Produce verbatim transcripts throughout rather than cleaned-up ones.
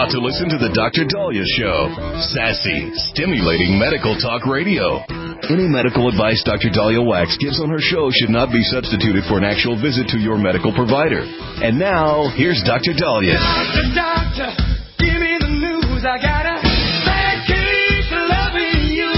about to listen to the Doctor Dahlia Show. Sassy, stimulating medical talk radio. Any medical advice Doctor Dahlia Wax gives on her show should not be substituted for an actual visit to your medical provider. And now, here's Doctor Dahlia. Doctor, doctor, give me the news. I got a bad case of loving you.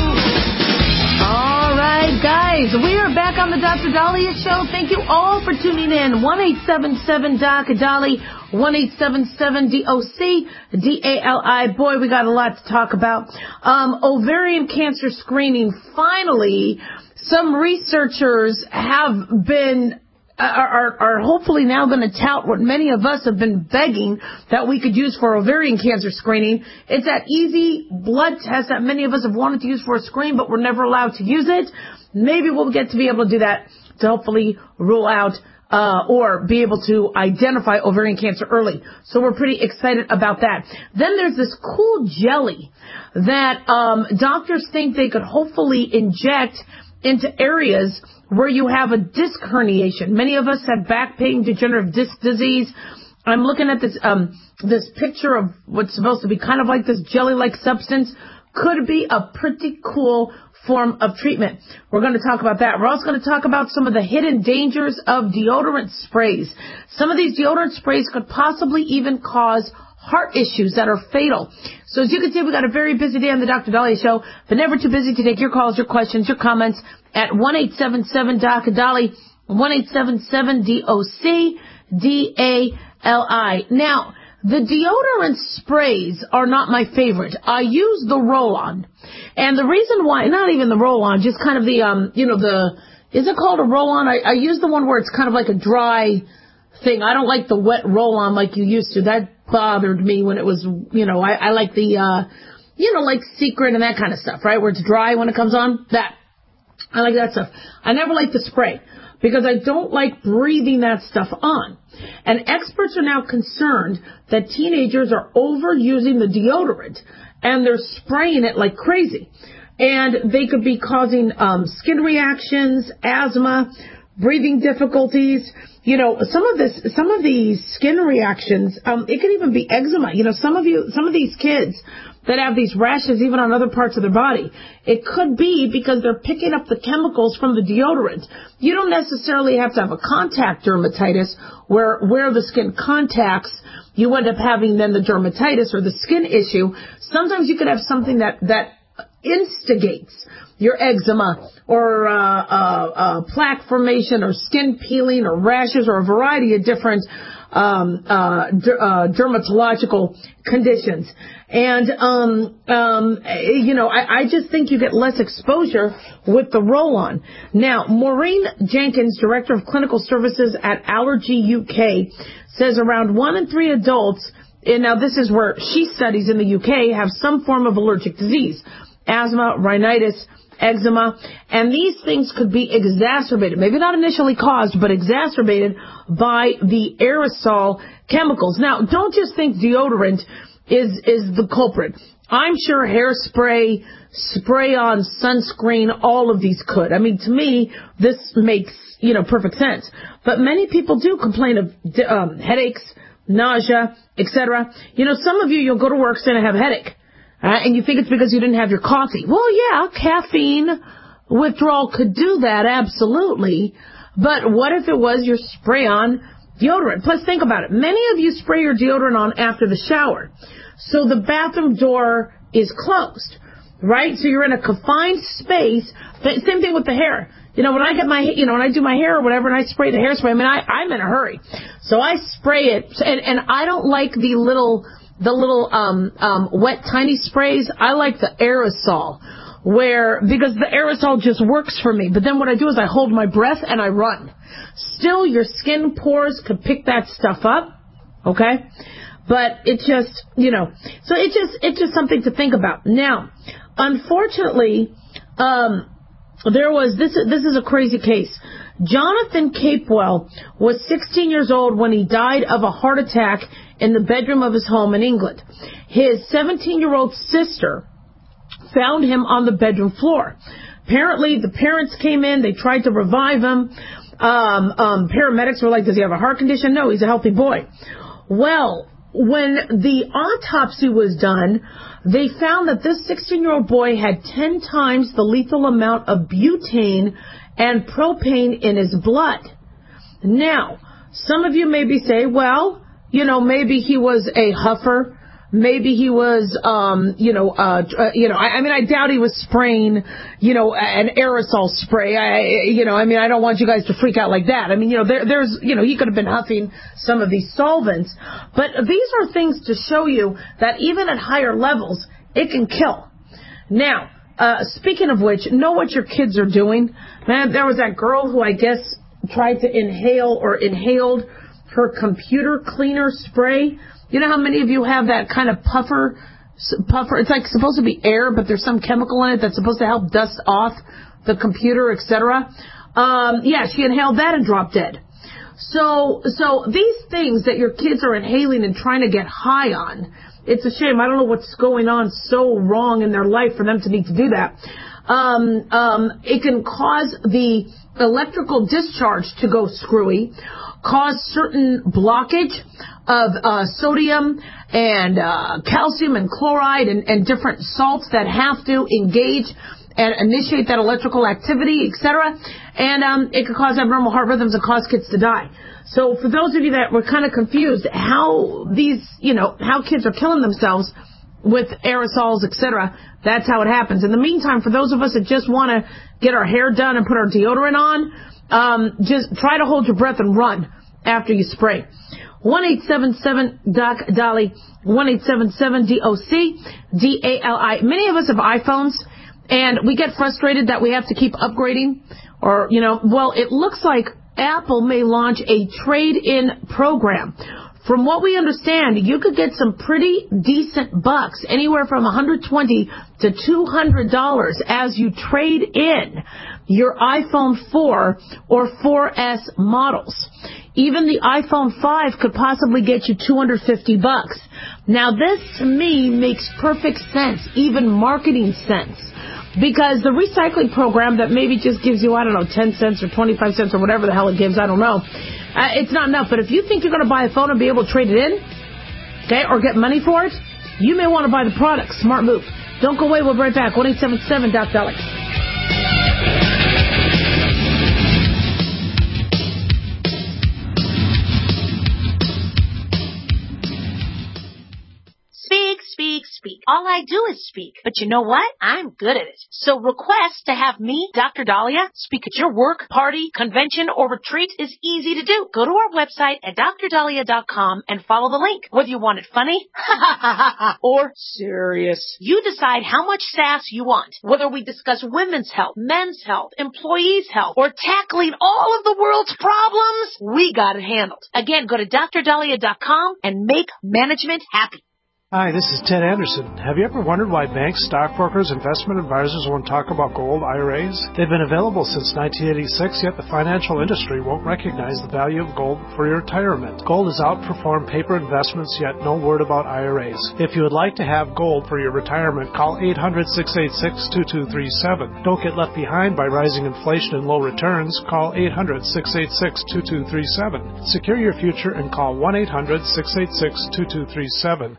All right, guys, we are back on the Doctor Dahlia Show. Thank you all for tuning in. one eight seven seven D O C D A L I, one eight seven seven D O C D A L I. Boy, we got a lot to talk about. Um, ovarian cancer screening. Finally, some researchers have been Are, are, are hopefully now going to tout what many of us have been begging that we could use for ovarian cancer screening. It's that easy blood test that many of us have wanted to use for a screen, but we're never allowed to use it. Maybe we'll get to be able to do that to hopefully rule out uh or be able to identify ovarian cancer early. So we're pretty excited about that. Then there's this cool jelly that um doctors think they could hopefully inject into areas where you have a disc herniation. Many of us have back pain, degenerative disc disease. I'm looking at this um this picture of what's supposed to be kind of like this jelly-like substance. Could be a pretty cool form of treatment. We're going to talk about that. We're also going to talk about some of the hidden dangers of deodorant sprays. Some of these deodorant sprays could possibly even cause heart issues that are fatal. So as you can see, we got a very busy day on the Doctor Dahlia Show, but never too busy to take your calls, your questions, your comments at one eight seven seven D O C D A L I, one eight seven seven D O C D A L I. Now, the deodorant sprays are not my favorite. I use the roll-on. And the reason why, not even the roll-on, just kind of the, um, you know, the, is it called a roll-on? I, I use the one where it's kind of like a dry thing. I don't like the wet roll-on like you used to. That bothered me when it was, you know, I, I like the, uh, you know, like Secret and that kind of stuff, right? Where it's dry when it comes on. That. I like that stuff. I never like the spray because I don't like breathing that stuff on. And experts are now concerned that teenagers are overusing the deodorant and they're spraying it like crazy. And they could be causing um, skin reactions, asthma, breathing difficulties. You know, some of this, some of these skin reactions, um, it could even be eczema. You know, some of you, some of these kids that have these rashes even on other parts of their body, it could be because they're picking up the chemicals from the deodorant. You don't necessarily have to have a contact dermatitis where, where the skin contacts, you end up having then the dermatitis or the skin issue. Sometimes you could have something that, that instigates your eczema or uh, uh, uh, plaque formation or skin peeling or rashes or a variety of different um, uh, der- uh, dermatological conditions. And, um, um, you know, I, I just think you get less exposure with the roll-on. Now, Maureen Jenkins, Director of Clinical Services at Allergy U K, says around one in three adults, and now this is where she studies in the U K, have some form of allergic disease, asthma, rhinitis, eczema, and these things could be exacerbated, maybe not initially caused, but exacerbated by the aerosol chemicals. Now, don't just think deodorant is is the culprit. I'm sure hairspray, spray-on sunscreen, all of these could. I mean, to me, this makes, you know, perfect sense. But many people do complain of um, headaches, nausea, et cetera. You know, some of you, you'll go to work saying I have a headache. Uh, and you think it's because you didn't have your coffee. Well, yeah, caffeine withdrawal could do that, absolutely. But what if it was your spray-on deodorant? Plus, think about it. Many of you spray your deodorant on after the shower. So the bathroom door is closed, right? So you're in a confined space. Same thing with the hair. You know, when I get my, you know, when I do my hair or whatever and I spray the hairspray, I mean, I, I'm in a hurry. So I spray it, and, and I don't like the little... The little um, um, wet, tiny sprays. I like the aerosol, where because the aerosol just works for me. But then what I do is I hold my breath and I run. Still, your skin pores could pick that stuff up, okay? But it just, you know, so it just it's just something to think about. Now, unfortunately, um, there was this. This is a crazy case. Jonathan Capewell was sixteen years old when he died of a heart attack in the bedroom of his home in England. His seventeen-year-old sister found him on the bedroom floor. Apparently, the parents came in. They tried to revive him. Um, um, paramedics were like, does he have a heart condition? No, he's a healthy boy. Well, when the autopsy was done, they found that this sixteen-year-old boy had ten times the lethal amount of butane and propane in his blood. Now, some of you maybe say, well, you know, maybe he was a huffer. Maybe he was, um, you know, uh, uh, you know. I, I mean, I doubt he was spraying, you know, an aerosol spray. I, you know, I mean, I don't want you guys to freak out like that. I mean, you know, there, there's, you know, he could have been huffing some of these solvents. But these are things to show you that even at higher levels, it can kill. Now, uh, speaking of which, know what your kids are doing. Man, there was that girl who I guess tried to inhale or inhaled her computer cleaner spray. You know how many of you have that kind of puffer, puffer? It's like supposed to be air, but there's some chemical in it that's supposed to help dust off the computer, et cetera. Um, yeah, she inhaled that and dropped dead. So, so these things that your kids are inhaling and trying to get high on, it's a shame. I don't know what's going on so wrong in their life for them to need to do that. Um, um, it can cause the electrical discharge to go screwy, cause certain blockage of uh, sodium and uh, calcium and chloride and, and different salts that have to engage and initiate that electrical activity, et cetera. And um, it could cause abnormal heart rhythms and cause kids to die. So for those of you that were kind of confused how these, you know, how kids are killing themselves with aerosols, et cetera, that's how it happens. In the meantime, for those of us that just want to get our hair done and put our deodorant on, um, just try to hold your breath and run after you spray. one eight seven seven Doc Dolly, one eight seven seven D O C D A L I. Many of us have iPhones, and we get frustrated that we have to keep upgrading. Or, you know, well, it looks like Apple may launch a trade-in program. From what we understand, you could get some pretty decent bucks, anywhere from one hundred twenty dollars to two hundred dollars as you trade in your iPhone four or four S models. Even the iPhone five could possibly get you two hundred fifty bucks. Now, this to me makes perfect sense, even marketing sense. Because the recycling program that maybe just gives you, I don't know, ten cents or twenty-five cents or whatever the hell it gives, I don't know. Uh, it's not enough. But if you think you're going to buy a phone and be able to trade it in, okay, or get money for it, you may want to buy the product. Smart move. Don't go away. We'll be right back. one eight seven seven Doc Dolly. Speak, speak, speak. All I do is speak. But you know what? I'm good at it. So request to have me, Doctor Dahlia, speak at your work, party, convention, or retreat is easy to do. Go to our website at dr dahlia dot com and follow the link. Whether you want it funny or serious, you decide how much sass you want. Whether we discuss women's health, men's health, employees' health, or tackling all of the world's problems, we got it handled. Again, go to dr dahlia dot com and make management happy. Hi, this is Ted Anderson. Have you ever wondered why banks, stockbrokers, investment advisors won't talk about gold I R As? They've been available since nineteen eighty-six, yet the financial industry won't recognize the value of gold for your retirement. Gold has outperformed paper investments, yet no word about I R As. If you would like to have gold for your retirement, call eight hundred, six eight six, two two three seven. Don't get left behind by rising inflation and low returns. Call eight hundred, six eight six, two two three seven. Secure your future and call one eight hundred, six eight six, two two three seven.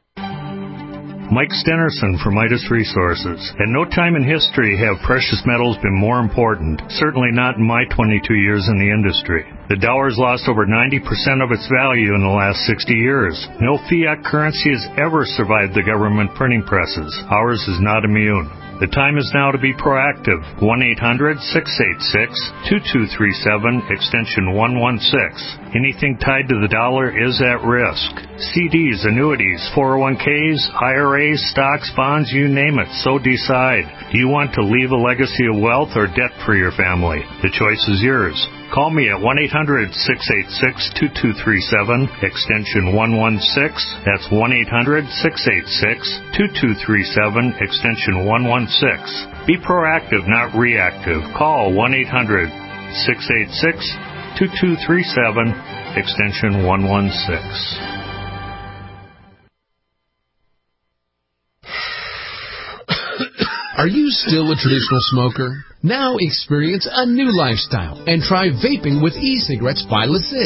Mike Stenerson from Midas Resources. At no time in history have precious metals been more important, certainly not in my twenty-two years in the industry. The dollar's lost over ninety percent of its value in the last sixty years. No fiat currency has ever survived the government printing presses. Ours is not immune. The time is now to be proactive. one eight hundred, six eight six, two two three seven, extension one one six. Anything tied to the dollar is at risk. C Ds, annuities, four oh one k's, I R As, stocks, bonds, you name it. So decide. Do you want to leave a legacy of wealth or debt for your family? The choice is yours. Call me at one eight hundred, six eight six, two two three seven, extension one one six. That's one eight hundred, six eight six, two two three seven, extension one one six. Be proactive, not reactive. Call one eight hundred, six eight six, two two three seven, extension one one six. Are you still a traditional smoker? Now experience a new lifestyle and try vaping with e-cigarettes by LeSig.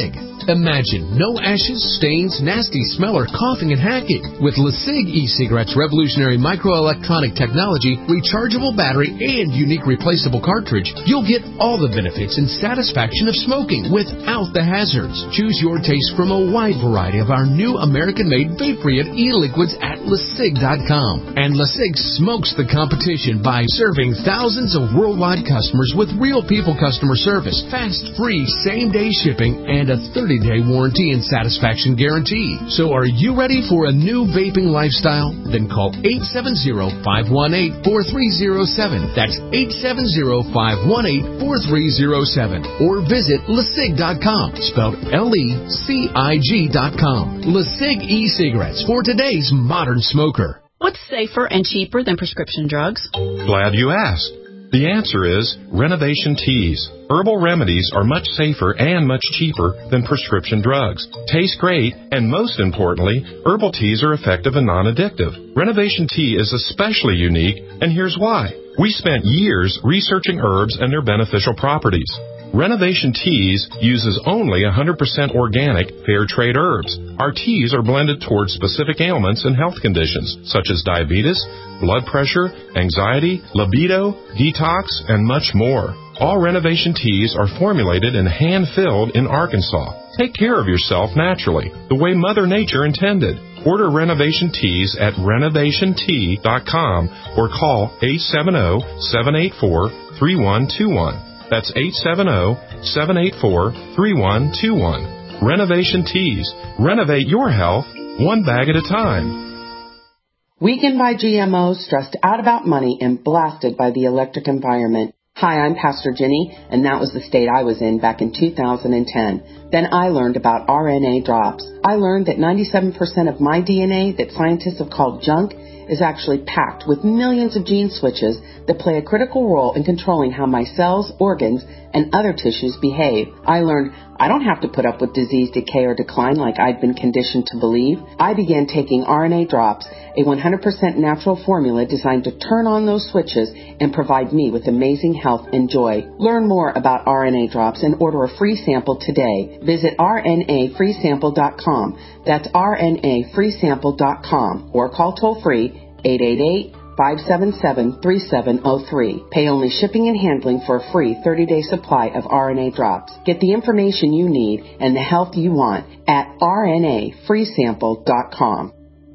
Imagine no ashes, stains, nasty smell, or coughing and hacking. With LeSig e-cigarettes' revolutionary microelectronic technology, rechargeable battery, and unique replaceable cartridge, you'll get all the benefits and satisfaction of smoking without the hazards. Choose your taste from a wide variety of our new American-made vape-free e-liquids at LeSig dot com. And LeSig smokes the competition by serving thousands of worldwide customers with real people customer service, fast, free, same-day shipping, and a thirty-day warranty and satisfaction guarantee. So are you ready for a new vaping lifestyle? Then call eight seven zero, five one eight, four three zero seven. That's eight seven zero, five one eight, four three zero seven. Or visit LeSig dot com, spelled L E C I G dot com. LeSig e-cigarettes for today's modern smoker. What's safer and cheaper than prescription drugs? Glad you asked. The answer is Renovation Teas. Herbal remedies are much safer and much cheaper than prescription drugs. Taste great, and most importantly, herbal teas are effective and non-addictive. Renovation Tea is especially unique, and here's why. We spent years researching herbs and their beneficial properties. Renovation Teas uses only one hundred percent organic, fair trade herbs. Our teas are blended towards specific ailments and health conditions, such as diabetes, blood pressure, anxiety, libido, detox, and much more. All Renovation Teas are formulated and hand-filled in Arkansas. Take care of yourself naturally, the way Mother Nature intended. Order Renovation Teas at renovation tea dot com or call eight seven zero, seven eight four, three one two one. That's eight seven zero, seven eight four, three one two one. Renovation Teas. Renovate your health one bag at a time. Weakened by G M Os, stressed out about money, and blasted by the electric environment. Hi, I'm Pastor Jenny, and that was the state I was in back in two thousand ten. Then I learned about R N A drops. I learned that ninety-seven percent of my D N A that scientists have called junk is actually packed with millions of gene switches that play a critical role in controlling how my cells, organs, and other tissues behave. I learned I don't have to put up with disease, decay, or decline like I'd been conditioned to believe. I began taking R N A drops, a one hundred percent natural formula designed to turn on those switches and provide me with amazing health and joy. Learn more about R N A drops and order a free sample today. Visit R N A free sample dot com. That's R N A free sample dot com or call toll-free eight eight eight, five seven seven, three seven zero three. Pay only shipping and handling for a free thirty-day supply of R N A drops. Get the information you need and the health you want at R N A free sample dot com.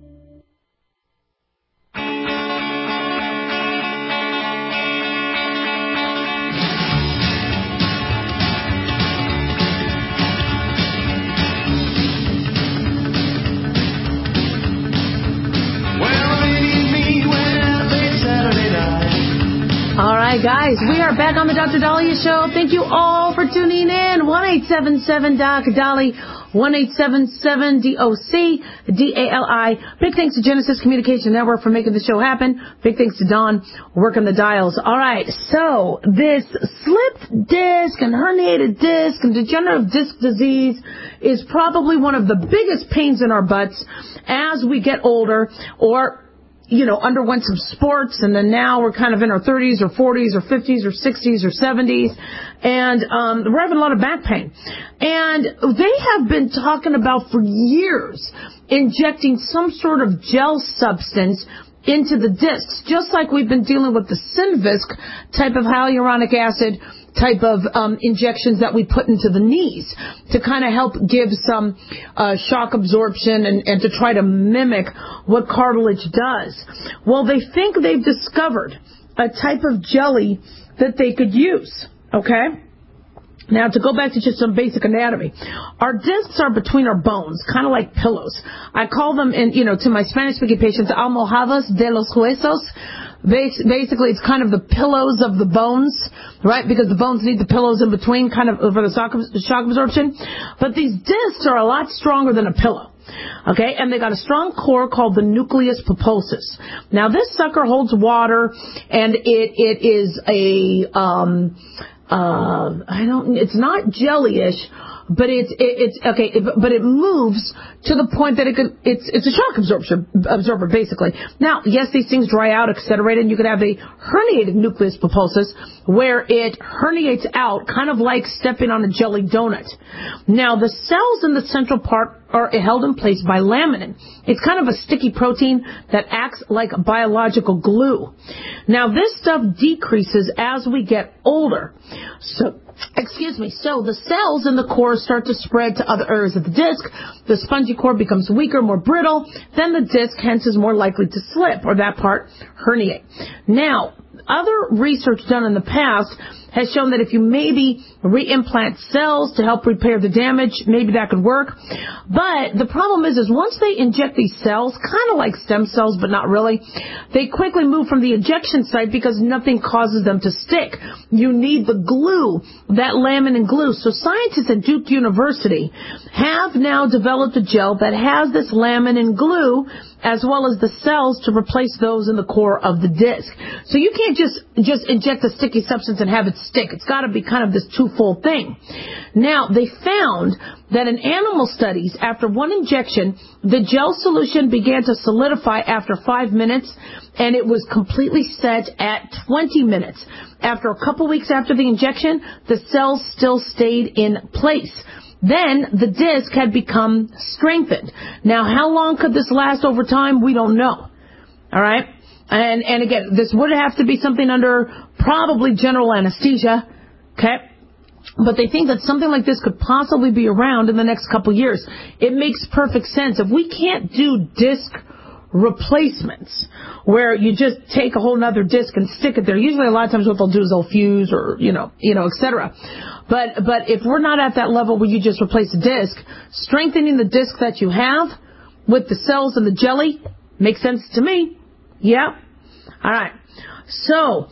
All right, guys, we are back on the Doctor Dahlia Show. Thank you all for tuning in. one eight seven seven Doc Dali, one eight seven seven D O C D A L I. Big thanks to Genesis Communication Network for making the show happen. Big thanks to Don working the dials. All right, so this slipped disc and herniated disc and degenerative disc disease is probably one of the biggest pains in our butts as we get older, or you know, underwent some sports, and then now we're kind of in our thirties or forties or fifties or sixties or seventies, and um, we're having a lot of back pain. And they have been talking about for years injecting some sort of gel substance into the discs, just like we've been dealing with the Synvisc type of hyaluronic acid type of um, injections that we put into the knees to kind of help give some uh, shock absorption and, and to try to mimic what cartilage does. Well, they think they've discovered a type of jelly that they could use, okay? Now, to go back to just some basic anatomy, our discs are between our bones, kind of like pillows. I call them, in, you know, to my Spanish-speaking patients, almohadas de los huesos. Basically, it's kind of the pillows of the bones, right? Because the bones need the pillows in between, kind of for the shock absorption. But these discs are a lot stronger than a pillow, okay? And they got a strong core called the nucleus pulposus. Now, this sucker holds water, and it it is a um uh I don't. It's not jellyish, but it's it, it's okay, it, but it moves to the point that it could it's it's a shock absorber absorber basically. Now, yes, these things dry out, et cetera, and you could have a herniated nucleus pulposus where it herniates out, kind of like stepping on a jelly donut. Now, the cells in the central part are held in place by laminin. It's kind of a sticky protein that acts like biological glue. Now, this stuff decreases as we get older. So, excuse me, so the cells in the core start to spread to other areas of the disc. The spongy core becomes weaker, more brittle. Then the disc, hence, is more likely to slip, or that part herniate. Now, other research done in the past has shown that if you maybe reimplant cells to help repair the damage, maybe that could work. But the problem is, is once they inject these cells, kind of like stem cells, but not really, they quickly move from the injection site because nothing causes them to stick. You need the glue, that laminin glue. So scientists at Duke University have now developed a gel that has this laminin glue as well as the cells to replace those in the core of the disc. So you can't just, just inject a sticky substance and have it stick. It's got to be kind of this twofold thing. Now, they found that in animal studies, after one injection, the gel solution began to solidify after five minutes, and it was completely set at twenty minutes. After a couple weeks after the injection, the cells still stayed in place. Then the disc had become strengthened. Now, how long could this last over time? We don't know. All right? And, and again, this would have to be something under probably general anesthesia. Okay? But they think that something like this could possibly be around in the next couple years. It makes perfect sense. If we can't do disc replacements where you just take a whole nother disc and stick it there, usually a lot of times what they'll do is they'll fuse or, you know, you know, et cetera. But, but if we're not at that level where you just replace a disc, strengthening the disc that you have with the cells and the jelly makes sense to me. Yeah. All right. So,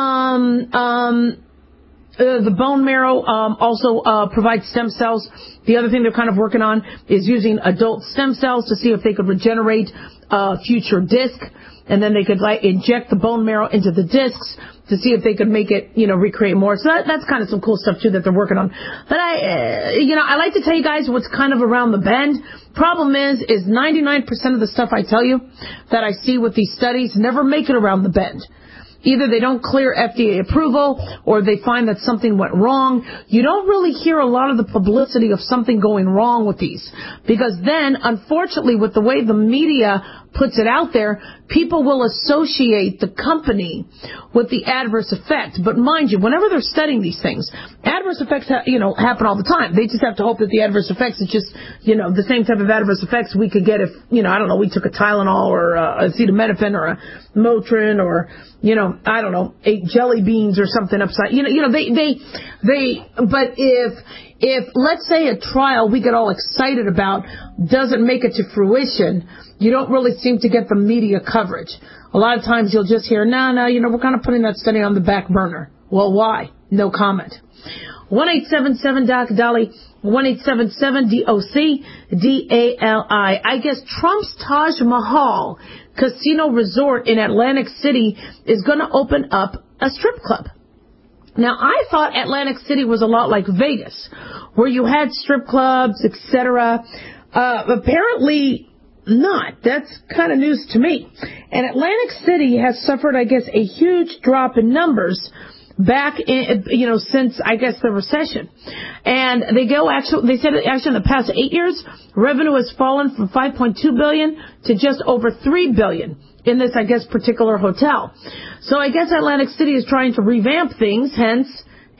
um, um, Uh, the bone marrow um, also uh, provides stem cells. The other thing they're kind of working on is using adult stem cells to see if they could regenerate a future disc, and then they could like inject the bone marrow into the discs to see if they could make it, you know, recreate more. So that, that's kind of some cool stuff too that they're working on. But I, uh, you know, I like to tell you guys what's kind of around the bend. Problem is, is ninety-nine percent of the stuff I tell you that I see with these studies never make it around the bend. Either they don't clear F D A approval or they find that something went wrong. You don't really hear a lot of the publicity of something going wrong with these. Because then, unfortunately, with the way the media puts it out there, people will associate the company with the adverse effect. But mind you, whenever they're studying these things, adverse effects, ha- you know, happen all the time. They just have to hope that the adverse effects is just, you know, the same type of adverse effects we could get if, you know, I don't know, we took a Tylenol or a acetaminophen or a Motrin or, you know, I don't know, ate jelly beans or something upside, you know, you know, they, they, they, but if, if, let's say a trial we get all excited about doesn't make it to fruition, you don't really seem to get the media coverage. A lot of times you'll just hear, no, no, you know, we're kind of putting that study on the back burner. Well, why? No comment. one eight seven seven D O C Dolly, one eight seven seven D O C D A L I. I guess Trump's Taj Mahal Casino Resort in Atlantic City is going to open up a strip club. Now, I thought Atlantic City was a lot like Vegas, where you had strip clubs, et cetera. Uh, apparently not. That's kind of news to me. And Atlantic City has suffered, I guess, a huge drop in numbers back in, you know, since, I guess, the recession. And they go actually, they said actually in the past eight years, revenue has fallen from five point two billion dollars to just over three billion dollars in this, I guess, particular hotel. So I guess Atlantic City is trying to revamp things, hence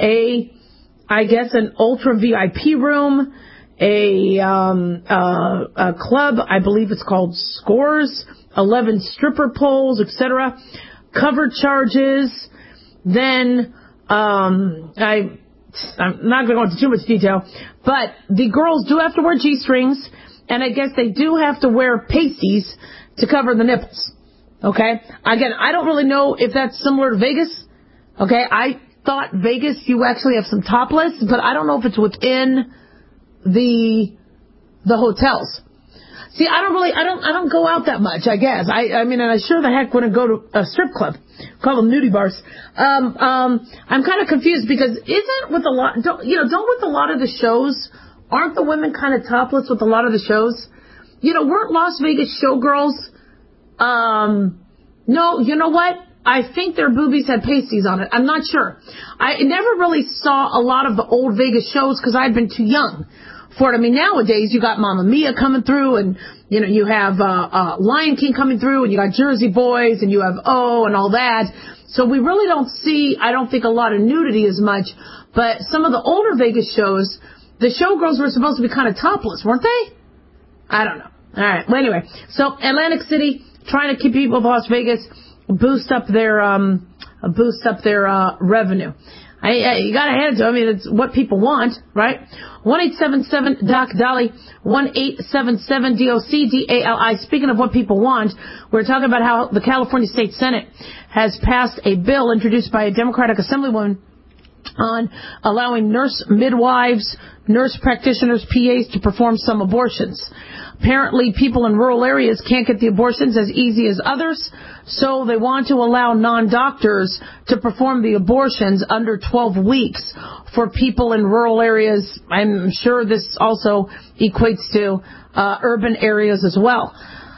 a, I guess, an ultra V I P room, a, um, uh, a club, I believe it's called Scores, eleven stripper poles, et cetera, cover charges. Then, um, I, I'm not going to go into too much detail, but the girls do have to wear G-strings, and I guess they do have to wear pasties to cover the nipples. Okay? Again, I don't really know if that's similar to Vegas. Okay? I thought Vegas, you actually have some topless, but I don't know if it's within the, the hotels. See, I don't really, I don't, I don't go out that much, I guess. I, I mean, and I sure the heck wouldn't go to a strip club. Call them nudie bars. Um, um, I'm kind of confused because isn't with a lot, don't, you know, don't with a lot of the shows aren't the women kind of topless with a lot of the shows? You know, weren't Las Vegas showgirls, um, no, you know what? I think their boobies had pasties on it. I'm not sure. I never really saw a lot of the old Vegas shows because I'd been too young for it. I mean, nowadays you got Mamma Mia coming through, and you know you have uh, uh, Lion King coming through, and you got Jersey Boys, and you have O and all that. So we really don't see, I don't think, a lot of nudity as much. But some of the older Vegas shows, the showgirls were supposed to be kind of topless, weren't they? I don't know. All right. Well, anyway, so Atlantic City trying to keep people of Las Vegas boost up their um boost up their uh revenue. I, I you gotta hand it to them. I mean, it's what people want, right? One eight seven seven Doc Dolly, one eight seven seven D O C D A L I. Speaking of what people want, we're talking about how the California State Senate has passed a bill introduced by a Democratic Assemblywoman on allowing nurse midwives, nurse practitioners, P As to perform some abortions. Apparently, people in rural areas can't get the abortions as easy as others, so they want to allow non-doctors to perform the abortions under twelve weeks for people in rural areas. I'm sure this also equates to uh, urban areas as well.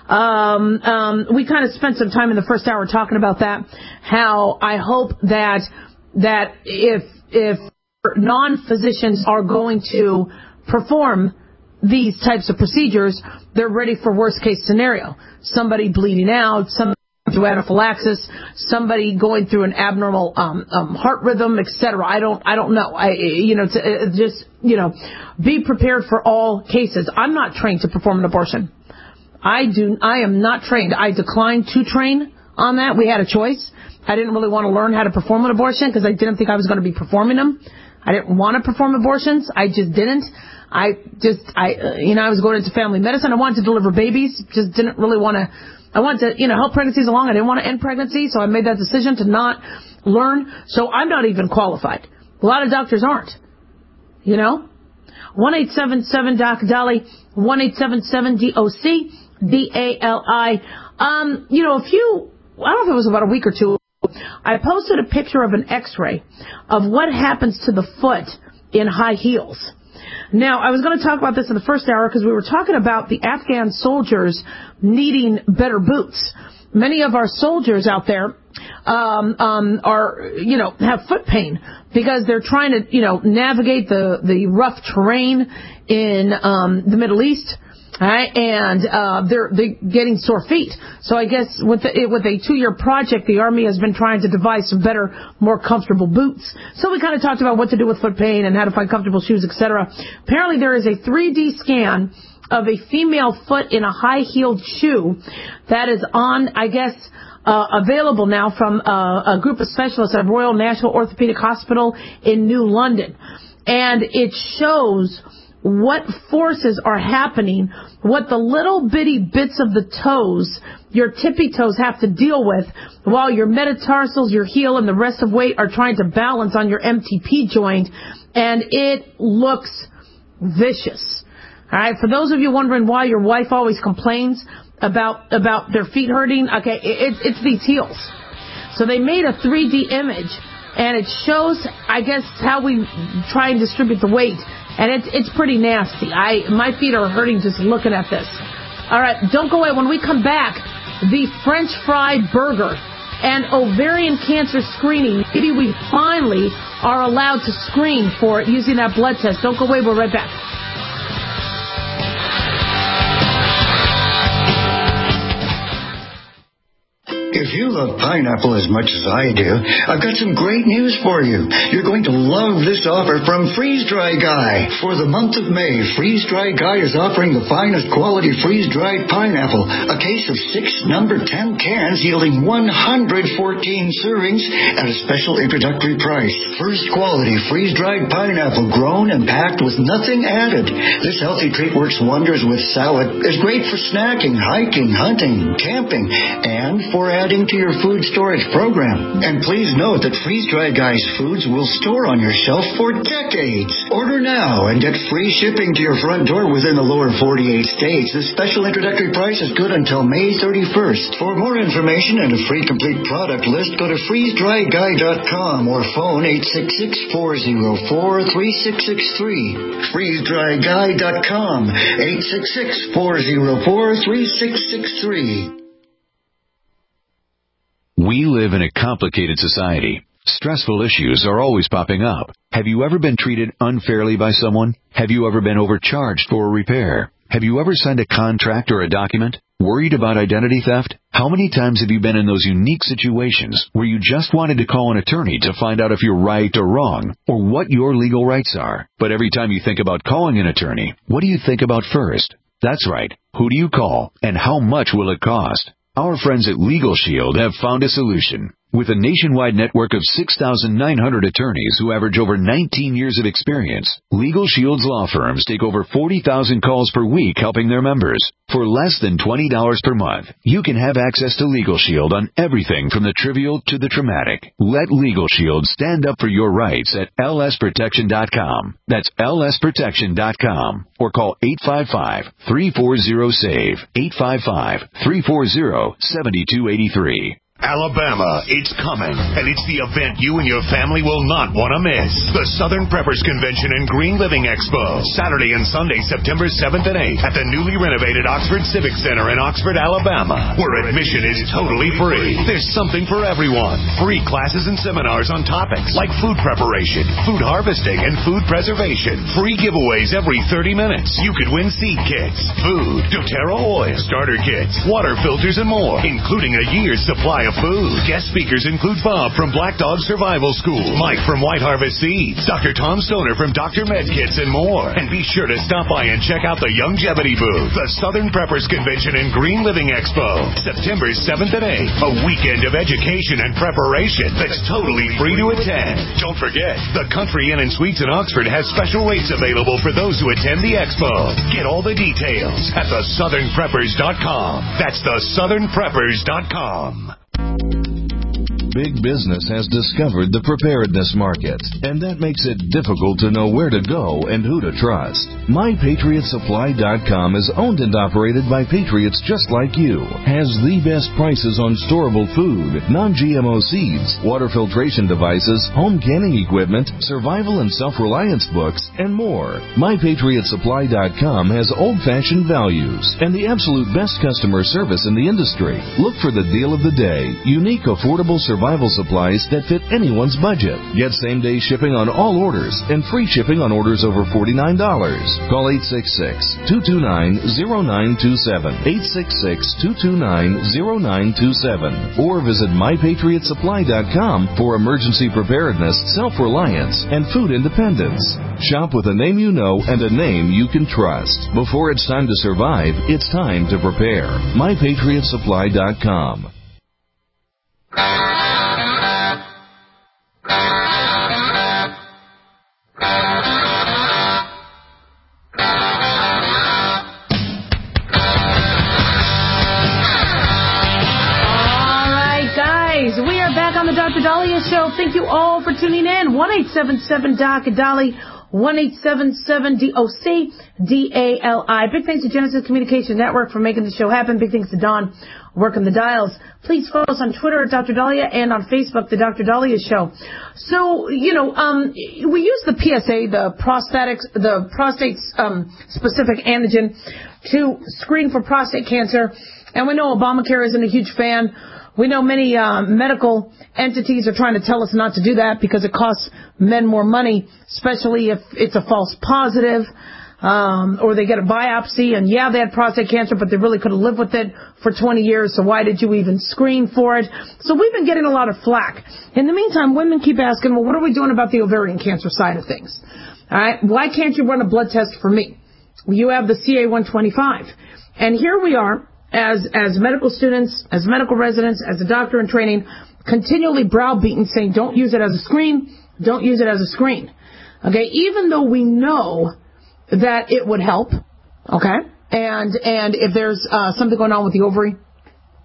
Um, um, we kind of spent some time in the first hour talking about that, how I hope that that if if non-physicians are going to perform these types of procedures, they're ready for worst case scenario. Somebody bleeding out, somebody through anaphylaxis, somebody going through an abnormal um, um, heart rhythm, et cetera. I don't, I don't know. I, you know, to, uh, just, you know, be prepared for all cases. I'm not trained to perform an abortion. I do, I am not trained. I declined to train on that. We had a choice. I didn't really want to learn how to perform an abortion because I didn't think I was going to be performing them. I didn't want to perform abortions. I just didn't. I just, I, uh, you know, I was going into family medicine. I wanted to deliver babies. Just didn't really want to, I wanted to, you know, help pregnancies along. I didn't want to end pregnancy, so I made that decision to not learn. So I'm not even qualified. A lot of doctors aren't, you know. one eight seven seven Doc Dolly, one eight seven seven D O C D A L I. Um, you know, a few, I don't know if it was about a week or two, I posted a picture of an x-ray of what happens to the foot in high heels. Now, I was going to talk about this in the first hour because we were talking about the Afghan soldiers needing better boots. Many of our soldiers out there um, um, are, you know, have foot pain because they're trying to, you know, navigate the, the rough terrain in um, the Middle East. Right, and uh, they're they're getting sore feet. So I guess with the, with a two-year project, the Army has been trying to devise some better, more comfortable boots. So we kind of talked about what to do with foot pain and how to find comfortable shoes, et cetera. Apparently, there is a three D scan of a female foot in a high-heeled shoe that is on, I guess, uh, available now from uh, a group of specialists at Royal National Orthopedic Hospital in New London, and it shows what forces are happening, what the little bitty bits of the toes, your tippy toes, have to deal with while your metatarsals, your heel, and the rest of weight are trying to balance on your M T P joint, and it looks vicious. All right, for those of you wondering why your wife always complains about about their feet hurting, okay, it, it's these heels. So they made a three D image, and it shows, I guess, how we try and distribute the weight. And it's it's pretty nasty. I my feet are hurting just looking at this. All right, don't go away. When we come back, the French fry burger and ovarian cancer screening. Maybe we finally are allowed to screen for it using that blood test. Don't go away. We're right back. If you love pineapple as much as I do, I've got some great news for you. You're going to love this offer from Freeze Dry Guy. For the month of May, Freeze Dry Guy is offering the finest quality freeze-dried pineapple, a case of six number ten cans yielding one hundred fourteen servings at a special introductory price. First quality freeze-dried pineapple grown and packed with nothing added. This healthy treat works wonders with salad. It's great for snacking, hiking, hunting, camping, and for adding to your food storage program. And please note that Freeze Dry Guy's foods will store on your shelf for decades. Order now and get free shipping to your front door within the lower forty-eight states. This special introductory price is good until May thirty-first. For more information and a free complete product list, go to freeze dry guy dot com or phone eight six six, four zero four, three six six three. freeze dry guy dot com, eight six six, four zero four, three six six three. We live in a complicated society. Stressful issues are always popping up. Have you ever been treated unfairly by someone? Have you ever been overcharged for a repair? Have you ever signed a contract or a document? Worried about identity theft? How many times have you been in those unique situations where you just wanted to call an attorney to find out if you're right or wrong, or what your legal rights are? But every time you think about calling an attorney, what do you think about first? That's right. Who do you call, and how much will it cost? Our friends at Legal Shield have found a solution. With a nationwide network of six thousand nine hundred attorneys who average over nineteen years of experience, Legal Shield's law firms take over forty thousand calls per week helping their members. For less than twenty dollars per month, you can have access to Legal Shield on everything from the trivial to the traumatic. Let Legal Shield stand up for your rights at L S protection dot com. That's L S protection dot com. Or call eight five five, three four zero, S A V E, eight five five, three four zero, seven two eight three. Alabama, it's coming, and it's the event you and your family will not want to miss. The Southern Preppers Convention and Green Living Expo, Saturday and Sunday, September seventh and eighth, at the newly renovated Oxford Civic Center in Oxford, Alabama, where admission is totally free. There's something for everyone. Free classes and seminars on topics like food preparation, food harvesting, and food preservation. Free giveaways every thirty minutes. You could win seed kits, food, doTERRA oil, starter kits, water filters, and more, including a year's supply of food. Guest speakers include Bob from Black Dog Survival School, Mike from White Harvest Seeds, Doctor Tom Stoner from Doctor Medkits, and more. And be sure to stop by and check out the Longevity booth. The Southern Preppers Convention and Green Living Expo, September seventh and eighth, a weekend of education and preparation that's totally free to attend. Don't forget, the Country Inn and Suites in Oxford has special rates available for those who attend the expo. Get all the details at the southern preppers dot com. That's the southern preppers dot com. Big business has discovered the preparedness market, and that makes it difficult to know where to go and who to trust. my patriot supply dot com is owned and operated by patriots just like you, has the best prices on storable food, non-G M O seeds, water filtration devices, home canning equipment, survival and self-reliance books, and more. my patriot supply dot com has old-fashioned values and the absolute best customer service in the industry. Look for the deal of the day, unique, affordable survival supplies that fit anyone's budget. Get same-day shipping on all orders and free shipping on orders over forty-nine dollars. Call eight six six, two two nine, zero nine two seven, eight six six, two two nine, zero nine two seven, or visit my patriot supply dot com for emergency preparedness, self-reliance, and food independence. Shop with a name you know and a name you can trust. Before it's time to survive, it's time to prepare. my patriot supply dot com. Doctor Dahlia Show. Thank you all for tuning in. one eight seven seven D O C D A L I, one eight seven seven D O C D A L I. Big thanks to Genesis Communication Network for making the show happen. Big thanks to Don working the dials. Please follow us on Twitter at Doctor Dahlia and on Facebook, The Doctor Dahlia Show. So, you know, um, we use the P S A, the prosthatics, the prostate um, specific antigen, to screen for prostate cancer. And we know Obamacare isn't a huge fan. We know many uh, medical entities are trying to tell us not to do that because it costs men more money, especially if it's a false positive, um, or they get a biopsy and, yeah, they had prostate cancer, but they really could have lived with it for twenty years, so why did you even screen for it? So we've been getting a lot of flack. In the meantime, women keep asking, well, what are we doing about the ovarian cancer side of things? All right, why can't you run a blood test for me? You have the C A one twenty-five. And here we are. As as medical students, as medical residents, as a doctor in training, continually browbeaten saying, don't use it as a screen, don't use it as a screen. Okay, even though we know that it would help, okay, and and if there's uh, something going on with the ovary,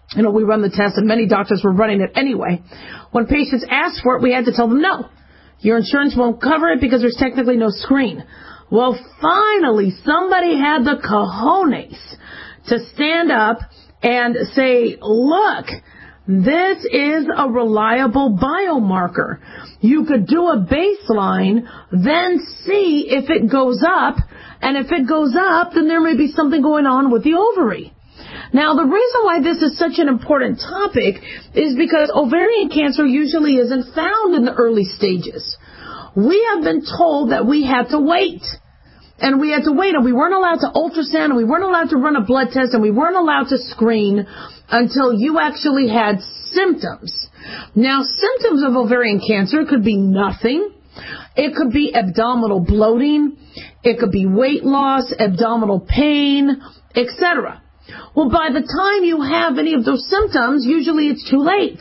you know, we run the test, and many doctors were running it anyway. When patients asked for it, we had to tell them no. Your insurance won't cover it because there's technically no screen. Well, finally, somebody had the cojones to stand up and say, look, this is a reliable biomarker. You could do a baseline, then see if it goes up, and if it goes up, then there may be something going on with the ovary. Now, the reason why this is such an important topic is because ovarian cancer usually isn't found in the early stages. We have been told that we had to wait. And we had to wait, and we weren't allowed to ultrasound, and we weren't allowed to run a blood test, and we weren't allowed to screen until you actually had symptoms. Now, symptoms of ovarian cancer could be nothing. It could be abdominal bloating. It could be weight loss, abdominal pain, et cetera. Well, by the time you have any of those symptoms, usually it's too late.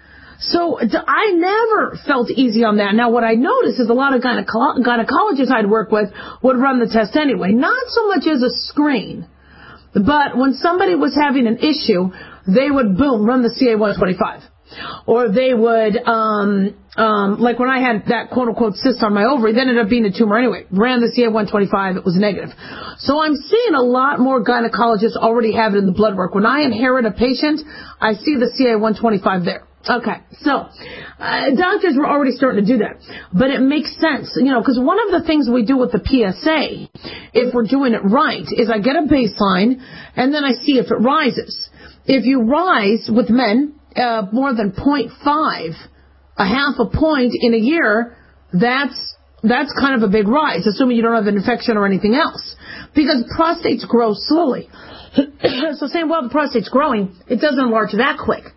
So I never felt easy on that. Now, what I noticed is a lot of gyneco- gynecologists I'd work with would run the test anyway. Not so much as a screen, but when somebody was having an issue, they would, boom, run the C A one twenty-five. Or they would, um, um, like when I had that quote-unquote cyst on my ovary, that ended up being a tumor anyway. Ran the C A one twenty-five, it was negative. So I'm seeing a lot more gynecologists already have it in the blood work. When I inherit a patient, I see the C A one twenty-five there. Okay, so uh, doctors were already starting to do that, but it makes sense, you know, because one of the things we do with the P S A, if we're doing it right, is I get a baseline, and then I see if it rises. If you rise with men uh, more than zero point five, a half a point in a year, that's that's kind of a big rise, assuming you don't have an infection or anything else, because prostates grow slowly. So saying, well, the prostate's growing, it doesn't enlarge that quick.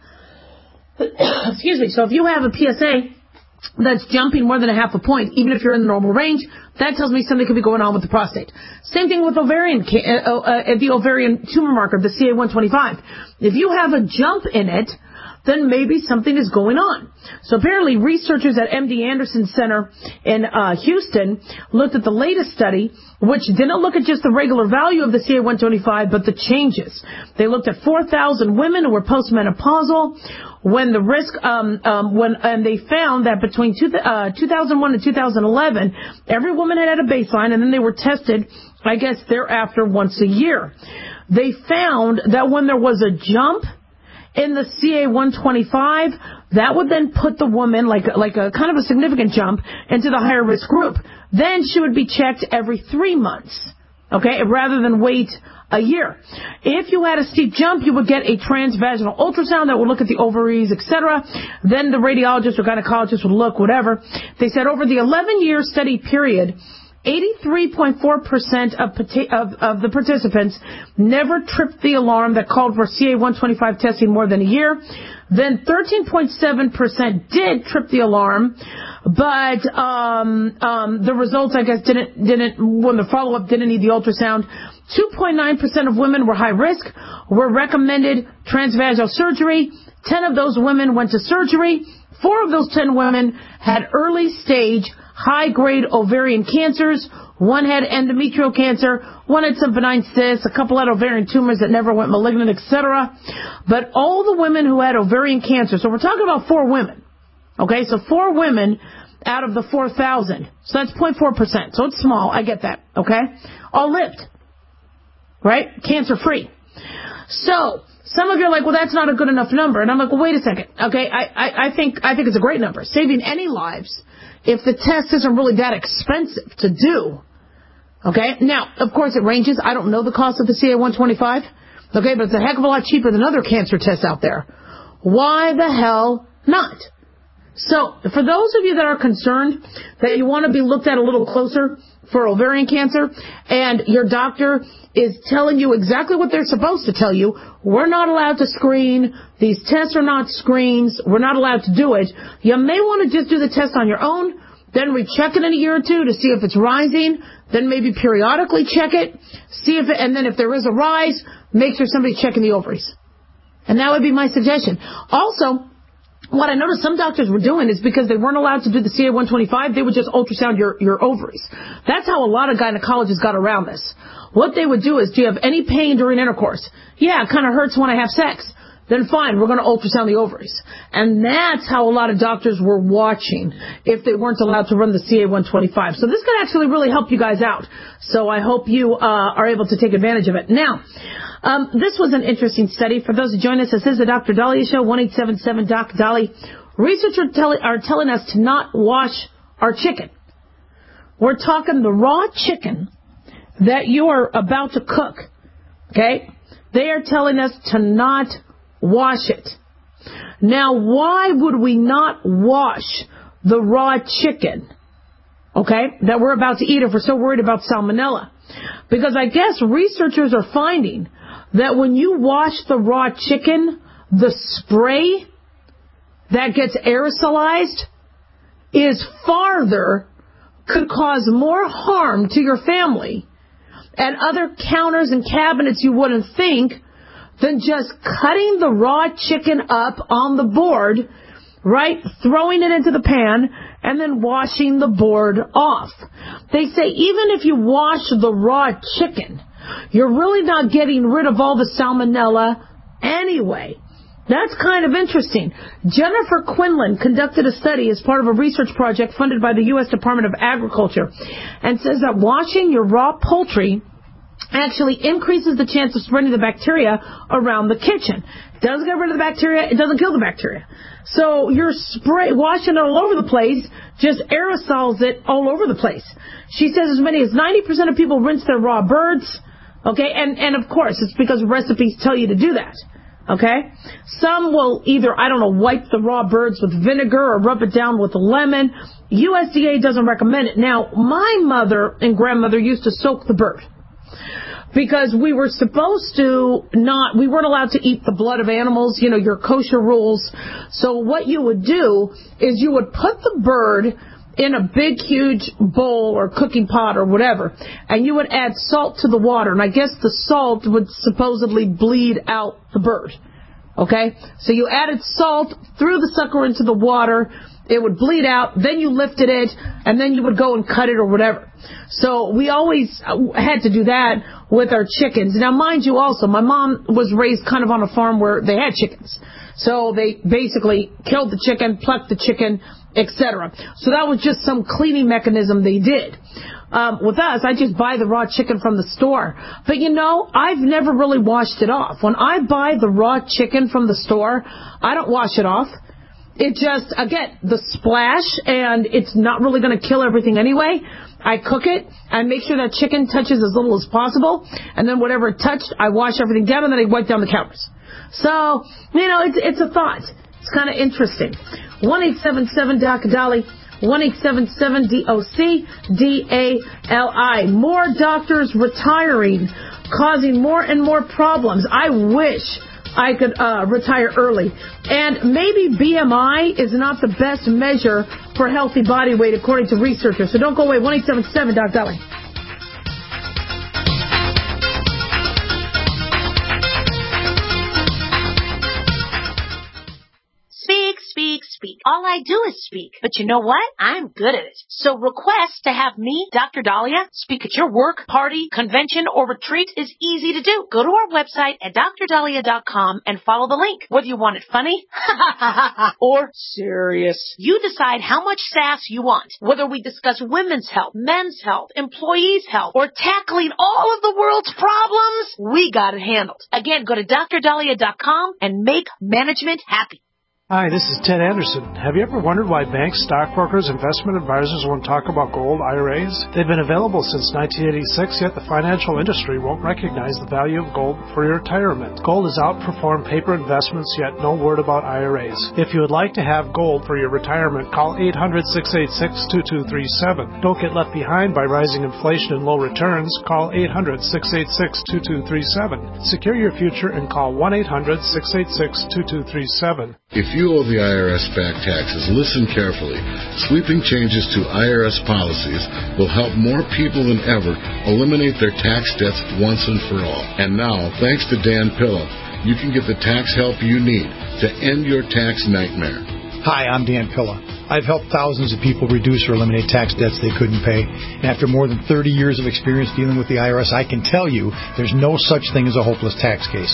Excuse me. So if you have a P S A that's jumping more than a half a point, even if you're in the normal range, that tells me something could be going on with the prostate. Same thing with ovarian, uh, uh, the ovarian tumor marker, the C A one twenty-five. If you have a jump in it, then maybe something is going on. So apparently researchers at M D Anderson Center in uh, Houston looked at the latest study, which didn't look at just the regular value of the C A one twenty-five, but the changes. They looked at four thousand women who were postmenopausal when the risk, um, um, when, and they found that between two, uh, two thousand one and two thousand eleven, every woman had had a baseline, and then they were tested, I guess, thereafter once a year. They found that when there was a jump in the C A one twenty-five, that would then put the woman, like, like a kind of a significant jump, into the higher risk group. Then she would be checked every three months, okay, rather than wait a year. If you had a steep jump, you would get a transvaginal ultrasound that would look at the ovaries, et cetera. Then the radiologist or gynecologist would look, whatever. They said over the eleven-year study period, eighty-three point four percent of, of, of the participants never tripped the alarm that called for C A one twenty-five testing more than a year. Then thirteen point seven percent did trip the alarm, but um, um, the results, I guess, didn't, didn't when the follow-up didn't need the ultrasound. two point nine percent of women were high risk, were recommended transvaginal surgery. ten of those women went to surgery. Four of those ten women had early-stage, high-grade ovarian cancers. One had endometrial cancer. One had some benign cysts. A couple had ovarian tumors that never went malignant, et cetera. But all the women who had ovarian cancer, so we're talking about four women. Okay, so four women out of the four thousand. So that's zero point four percent. So it's small. I get that. Okay? All lived. Right? Cancer-free. So some of you are like, well, that's not a good enough number. And I'm like, well, wait a second. Okay, I, I, I think I think it's a great number. Saving any lives if the test isn't really that expensive to do. Okay? Now, of course, it ranges. I don't know the cost of the C A one twenty-five. Okay, but it's a heck of a lot cheaper than other cancer tests out there. Why the hell not? So, for those of you that are concerned that you want to be looked at a little closer for ovarian cancer, and your doctor is telling you exactly what they're supposed to tell you, we're not allowed to screen, these tests are not screens, we're not allowed to do it, you may want to just do the test on your own, then recheck it in a year or two to see if it's rising, then maybe periodically check it, see if it, and then if there is a rise, make sure somebody's checking the ovaries. And that would be my suggestion. Also, what I noticed some doctors were doing is because they weren't allowed to do the C A one twenty-five, they would just ultrasound your, your ovaries. That's how a lot of gynecologists got around this. What they would do is, do you have any pain during intercourse? Yeah, it kind of hurts when I have sex. then fine, we're going to ultrasound the ovaries. And that's how a lot of doctors were watching if they weren't allowed to run the C A one twenty-five. So this could actually really help you guys out. So I hope you uh, are able to take advantage of it. Now, um, this was an interesting study. For those who join us, this is the Doctor Dahlia Show, one eight seven seven Doc Dolly. Researchers tell- are telling us to not wash our chicken. We're talking the raw chicken that you are about to cook. Okay? They are telling us to not wash it. Now, why would we not wash the raw chicken, okay, that we're about to eat if we're so worried about salmonella? Because I guess researchers are finding that when you wash the raw chicken, the spray that gets aerosolized is farther, could cause more harm to your family and other counters and cabinets you wouldn't think than just cutting the raw chicken up on the board, right, throwing it into the pan, and then washing the board off. They say even if you wash the raw chicken, you're really not getting rid of all the salmonella anyway. That's kind of interesting. Jennifer Quinlan conducted a study as part of a research project funded by the U S Department of Agriculture and says that washing your raw poultry actually increases the chance of spreading the bacteria around the kitchen. It doesn't get rid of the bacteria. It doesn't kill the bacteria. So you're spray, washing it all over the place, just aerosols it all over the place. She says as many as ninety percent of people rinse their raw birds. Okay, and, and of course, it's because recipes tell you to do that. Okay? Some will either, I don't know, wipe the raw birds with vinegar or rub it down with lemon. U S D A doesn't recommend it. Now, my mother and grandmother used to soak the bird because we were supposed to not, we weren't allowed to eat the blood of animals, you know, your kosher rules. So what you would do is you would put the bird in a big, huge bowl or cooking pot or whatever, and you would add salt to the water, and I guess the salt would supposedly bleed out the bird. Okay? So you added salt, threw the sucker into the water, it would bleed out, then you lifted it, and then you would go and cut it or whatever. So we always had to do that with our chickens. Now, mind you also, my mom was raised kind of on a farm where they had chickens. So they basically killed the chicken, plucked the chicken, et cetera. So that was just some cleaning mechanism they did. Um, with us, I just buy the raw chicken from the store. But, you know, I've never really washed it off. When I buy the raw chicken from the store, I don't wash it off. It just, again, the splash, and it's not really going to kill everything anyway. I cook it, I make sure that chicken touches as little as possible, and then whatever it touched, I wash everything down, and then I wipe down the counters. So, you know, it's, it's a thought. It's kind of interesting. one eight seven seven Doc Dolly, one eight seven seven D O C D A L I. More doctors retiring, causing more and more problems. I wish I could uh, retire early. And maybe B M I is not the best measure for healthy body weight, according to researchers. So don't go away. one eight seven seven Doc Dolly. Speak, speak. All I do is speak. But you know what? I'm good at it. So request to have me, Doctor Dahlia, speak at your work, party, convention, or retreat is easy to do. Go to our website at D R dahlia dot com and follow the link. Whether you want it funny or serious, you decide how much sass you want. Whether we discuss women's health, men's health, employees' health, or tackling all of the world's problems, we got it handled. Again, go to D R dahlia dot com and make management happy. Hi, this is Ted Anderson. Have you ever wondered why banks, stockbrokers, investment advisors won't talk about gold I R As? They've been available since nineteen eighty-six, yet the financial industry won't recognize the value of gold for your retirement. Gold has outperformed paper investments, yet no word about I R As. If you would like to have gold for your retirement, call eight hundred, six eight six, two two three seven. Don't get left behind by rising inflation and low returns. Call eight hundred, six eight six, two two three seven. Secure your future and call one eight hundred, six eight six, two two three seven. If you owe the I R S back taxes, listen carefully. Sweeping changes to I R S policies will help more people than ever eliminate their tax debts once and for all. And now, thanks to Dan Pilla, you can get the tax help you need to end your tax nightmare. Hi, I'm Dan Pilla. I've helped thousands of people reduce or eliminate tax debts they couldn't pay. And after more than thirty years of experience dealing with the I R S, I can tell you there's no such thing as a hopeless tax case.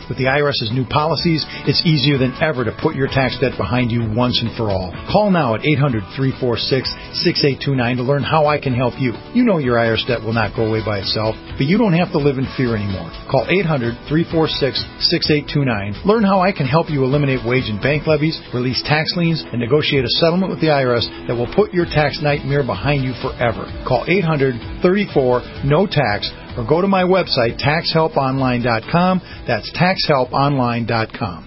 With the I R S's new policies, it's easier than ever to put your tax debt behind you once and for all. Call now at eight hundred, three four six, six eight two nine to learn how I can help you. You know your I R S debt will not go away by itself, but you don't have to live in fear anymore. Call eight hundred, three four six, six eight two nine. Learn how I can help you eliminate wage and bank levies, release tax liens, and negotiate a settlement with the I R S that will put your tax nightmare behind you forever. Call eight hundred, thirty-four, N O T A X or go to my website, tax help online dot com. That's tax help online dot com.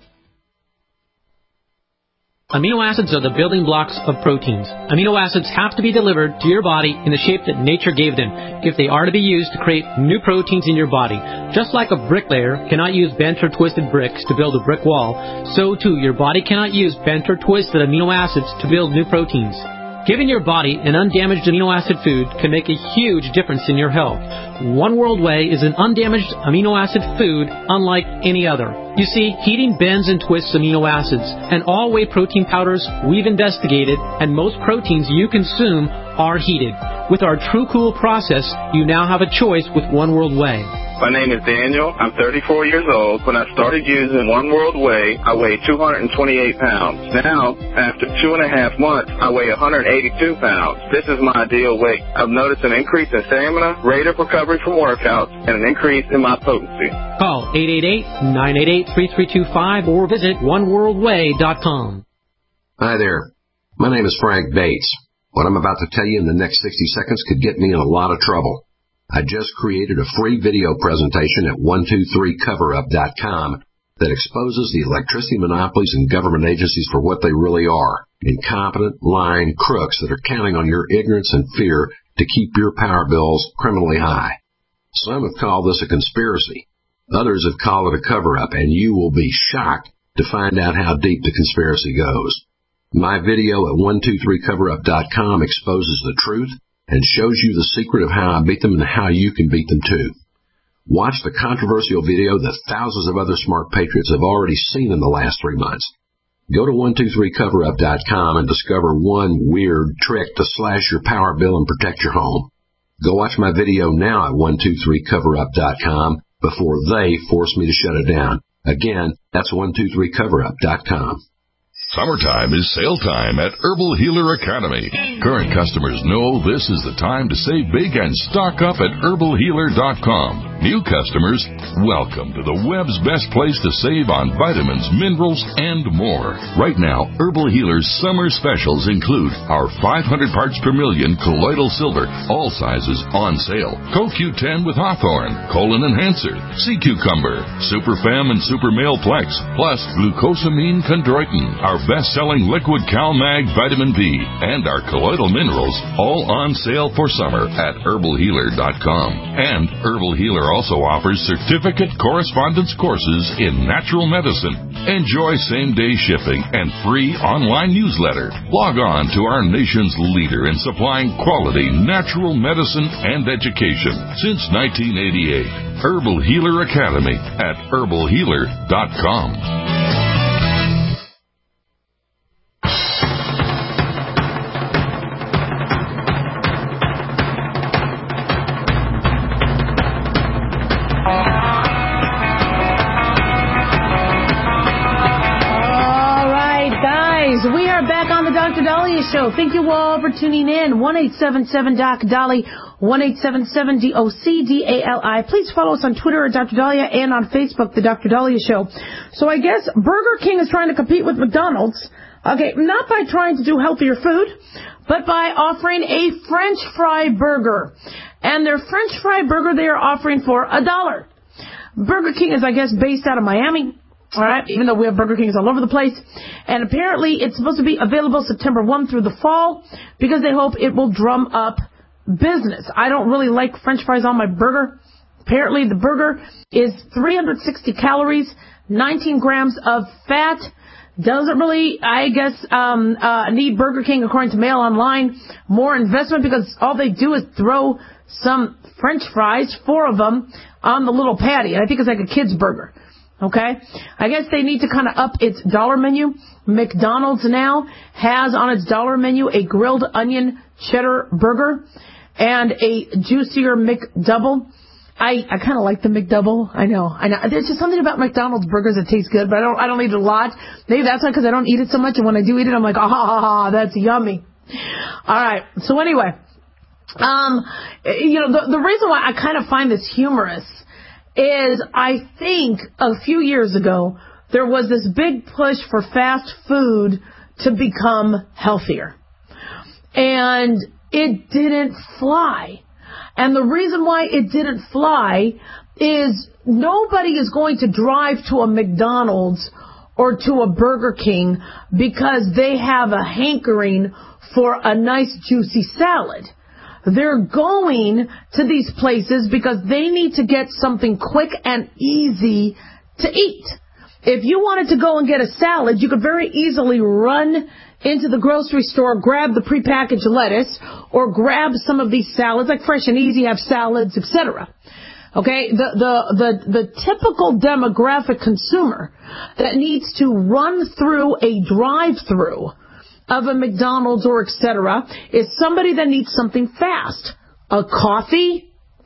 Amino acids are the building blocks of proteins. Amino acids have to be delivered to your body in the shape that nature gave them if they are to be used to create new proteins in your body. Just like a bricklayer cannot use bent or twisted bricks to build a brick wall, so too your body cannot use bent or twisted amino acids to build new proteins. Giving your body an undamaged amino acid food can make a huge difference in your health. One World Whey is an undamaged amino acid food unlike any other. You see, heating bends and twists amino acids, and all whey protein powders we've investigated and most proteins you consume are heated. With our True Cool process, you now have a choice with One World Whey. My name is Daniel. I'm thirty-four years old. When I started using One World Whey, I weighed two hundred twenty-eight pounds. Now, after two and a half months, I weigh one hundred eighty-two pounds. This is my ideal weight. I've noticed an increase in stamina, rate of recovery from workouts, and an increase in my potency. Call eight eight eight, nine eight eight, three three two five or visit one world way dot com. Hi there. My name is Frank Bates. What I'm about to tell you in the next sixty seconds could get me in a lot of trouble. I just created a free video presentation at one two three cover up dot com that exposes the electricity monopolies and government agencies for what they really are, incompetent, lying crooks that are counting on your ignorance and fear to keep your power bills criminally high. Some have called this a conspiracy. Others have called it a cover-up, and you will be shocked to find out how deep the conspiracy goes. My video at one two three cover up dot com exposes the truth and shows you the secret of how I beat them and how you can beat them too. Watch the controversial video that thousands of other smart patriots have already seen in the last three months. Go to one two three cover up dot com and discover one weird trick to slash your power bill and protect your home. Go watch my video now at one two three cover up dot com before they force me to shut it down. Again, that's one two three cover up dot com. Summertime is sale time at Herbal Healer Academy. Current customers know this is the time to save big and stock up at herbal healer dot com. New customers, welcome to the web's best place to save on vitamins, minerals, and more. Right now, Herbal Healer's summer specials include our five hundred parts per million colloidal silver, all sizes on sale. Co Q ten with Hawthorne, Colon Enhancer, Sea Cucumber, Super Fem and Super Male Plex, plus Glucosamine Chondroitin, our best-selling liquid CalMag Vitamin B, and our colloidal minerals, all on sale for summer at herbal healer dot com. And Herbal Healer also offers certificate correspondence courses in natural medicine. Enjoy same-day shipping and free online newsletter. Log on to our nation's leader in supplying quality natural medicine and education since nineteen eighty-eight. Herbal Healer Academy at herbal healer dot com. Doctor Dahlia Show. Thank you all for tuning in. one eight seven seven Doc Dolly, one eight seven seven D O C D A L I. Please follow us on Twitter at Doctor Dahlia and on Facebook, The Doctor Dahlia Show. So I guess Burger King is trying to compete with McDonald's. Okay, not by trying to do healthier food, but by offering a French fry burger. And their French fry burger they are offering for a dollar. Burger King is, I guess, based out of Miami. All right, even though we have Burger Kings all over the place. And apparently it's supposed to be available September first through the fall because they hope it will drum up business. I don't really like French fries on my burger. Apparently the burger is three hundred sixty calories, nineteen grams of fat. Doesn't really, I guess, um, uh, need Burger King, according to Mail Online, more investment because all they do is throw some French fries, four of them, on the little patty. And I think it's like a kid's burger. Okay? I guess they need to kind of up its dollar menu. McDonald's now has on its dollar menu a grilled onion cheddar burger and a juicier McDouble. I, I kind of like the McDouble. I know. I know. There's just something about McDonald's burgers that tastes good, but I don't I don't eat it a lot. Maybe that's why, because I don't eat it so much, and when I do eat it, I'm like, ah, that's yummy. All right. So anyway, um, you know, the, the reason why I kind of find this humorous is I think a few years ago, there was this big push for fast food to become healthier. And it didn't fly. And the reason why it didn't fly is nobody is going to drive to a McDonald's or to a Burger King because they have a hankering for a nice juicy salad. They're going to these places because they need to get something quick and easy to eat. If you wanted to go and get a salad, you could very easily run into the grocery store, grab the prepackaged lettuce, or grab some of these salads, like Fresh and Easy have salads, et cetera. Okay, the, the, the, the typical demographic consumer that needs to run through a drive-through of a McDonald's or et cetera is somebody that needs something fast. A coffee,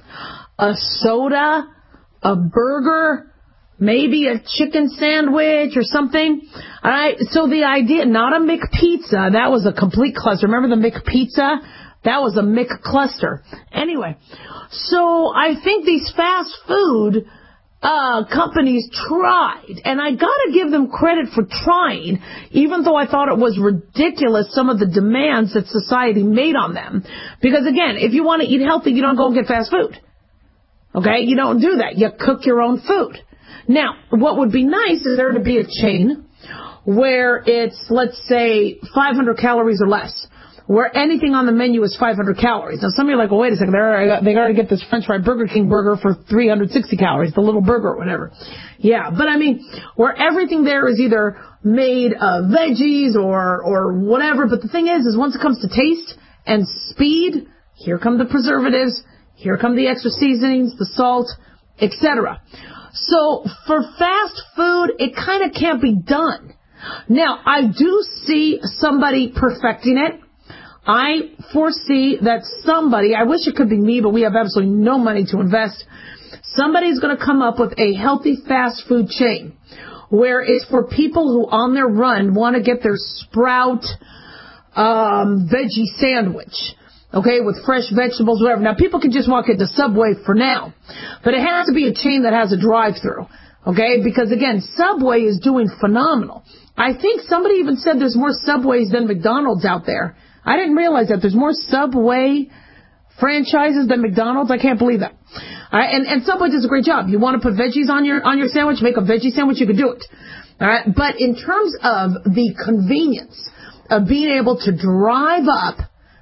a soda, a burger, maybe a chicken sandwich or something. All right. So the idea, not a McPizza. That was a complete cluster. Remember the McPizza? That was a McCluster. Anyway, so I think these fast food uh companies tried, and I gotta give them credit for trying, even though I thought it was ridiculous some of the demands that society made on them. Because again, if you want to eat healthy, you don't go and get fast food. Okay? You don't do that. You cook your own food. Now, what would be nice is there to be a chain where it's, let's say, five hundred calories or less, where anything on the menu is five hundred calories. Now, some of you are like, well, wait a second, they got to get this French fry Burger King burger for three hundred sixty calories, the little burger or whatever. Yeah, but I mean, where everything there is either made of veggies or, or whatever. But the thing is, is once it comes to taste and speed, here come the preservatives, here come the extra seasonings, the salt, et cetera. So for fast food, it kind of can't be done. Now, I do see somebody perfecting it. I foresee that somebody, I wish it could be me, but we have absolutely no money to invest. Somebody's going to come up with a healthy fast food chain where it's for people who on their run want to get their Sprout um, veggie sandwich. Okay, with fresh vegetables, whatever. Now, people can just walk into Subway for now, but it has to be a chain that has a drive-through. Okay, because again, Subway is doing phenomenal. I think somebody even said there's more Subways than McDonald's out there. I didn't realize that. There's more Subway franchises than McDonald's. I can't believe that. All right, and, and Subway does a great job. You want to put veggies on your on your sandwich, make a veggie sandwich, you can do it. All right, but in terms of the convenience of being able to drive up,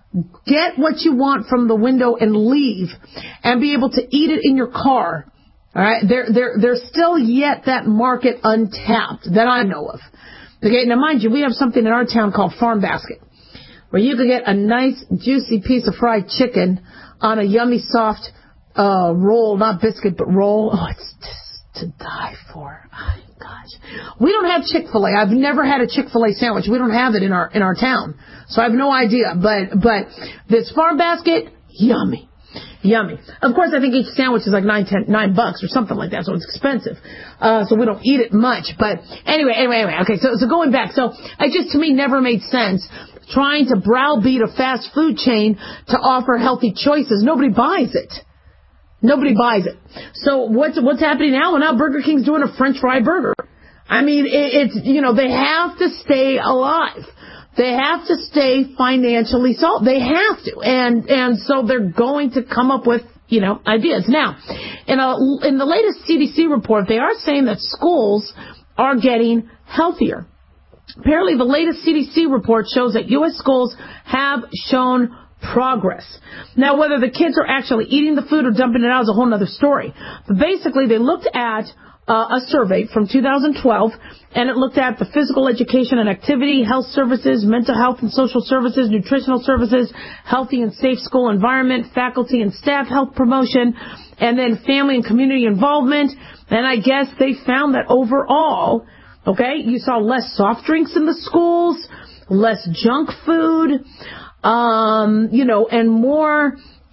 get what you want from the window and leave, and be able to eat it in your car. All right, there, there, there's still yet that market untapped that I know of. Okay, now mind you, we have something in our town called Farm Basket, where you can get a nice, juicy piece of fried chicken on a yummy, soft uh roll, not biscuit, but roll. Oh, it's just to die for. Oh, gosh. We don't have Chick-fil-A. I've never had a Chick-fil-A sandwich. We don't have it in our in our town, so I have no idea. But but this Farm Basket, yummy. Yummy. Of course, I think each sandwich is like nine, ten, nine bucks or something like that, so it's expensive. Uh, so we don't eat it much. But anyway, anyway, anyway. Okay, so so going back, so it just to me never made sense trying to browbeat a fast food chain to offer healthy choices. Nobody buys it. Nobody buys it. So what's what's happening now? Well, now Burger King's doing a French fry burger. I mean, it, it's you know they have to stay alive. They have to stay financially solid. They have to. And and so they're going to come up with, you know, ideas. Now, in a, in the latest C D C report, they are saying that schools are getting healthier. Apparently, the latest C D C report shows that U S schools have shown progress. Now, whether the kids are actually eating the food or dumping it out is a whole other story. But basically, they looked at Uh, a survey from two thousand twelve, and it looked at the physical education and activity, health services, mental health and social services, nutritional services, healthy and safe school environment, faculty and staff health promotion, and then family and community involvement. And I guess they found that overall, okay, you saw less soft drinks in the schools, less junk food, um, you know, and more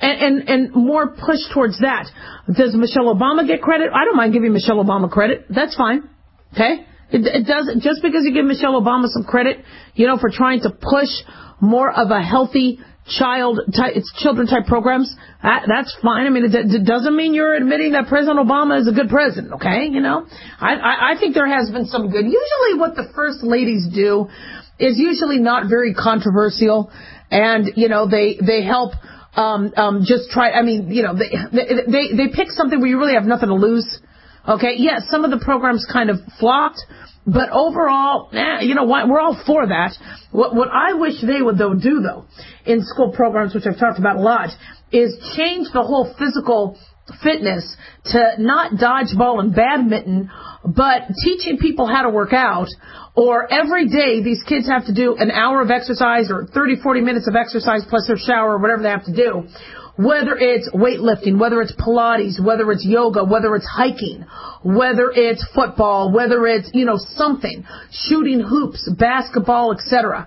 and, and, and more push towards that. Does Michelle Obama get credit? I don't mind giving Michelle Obama credit. That's fine. Okay? It, it doesn't, just because you give Michelle Obama some credit, you know, for trying to push more of a healthy child type, it's children type programs, that, that's fine. I mean, it, it doesn't mean you're admitting that President Obama is a good president, okay? You know, I, I, I think there has been some good. Usually what the first ladies do is usually not very controversial, and, you know, they, they help, um, um, just try, I mean, you know, they, they, they pick something where you really have nothing to lose, okay? Yes, some of the programs kind of flopped, but overall, eh, you know what, we're all for that. What, what I wish they would, though, do, though, in school programs, which I've talked about a lot, is change the whole physical fitness to not dodgeball and badminton, but teaching people how to work out. Or every day these kids have to do an hour of exercise or thirty, forty minutes of exercise plus their shower or whatever they have to do. Whether it's weightlifting, whether it's Pilates, whether it's yoga, whether it's hiking, whether it's football, whether it's, you know, something, shooting hoops, basketball, et cetera.